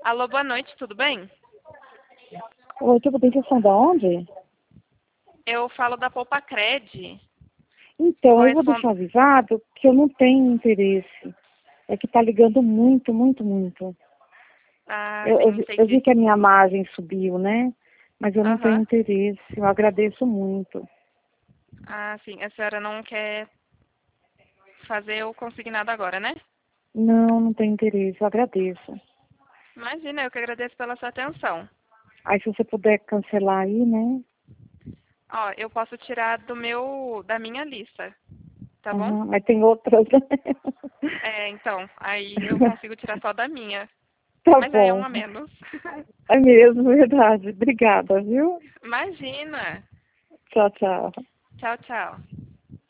Alô, boa noite, tudo bem? Oi, tudo bem? Vocês são da onde? Eu falo da Poupacred. Então, eu vou Correspond... deixar avisado que eu não tenho interesse. É que tá ligando muito, muito, muito. Ah, Eu, sim, eu, vi eu vi entendi. que a minha margem subiu, né? Mas eu não tenho Aham. interesse. Eu agradeço muito. Ah, sim, a senhora não quer fazer o consignado agora, né? Não, não tenho interesse. Eu agradeço. Imagina, eu que agradeço pela sua atenção. Aí, se você puder cancelar aí, né? Ó, eu posso tirar da minha lista, tá bom? Uhum. Mas tem outras, né? É, então, aí eu consigo tirar só da minha. Tá Mas aí é um bom. a menos. É mesmo, verdade. Obrigada, viu? Imagina. Tchau, tchau. Tchau, tchau.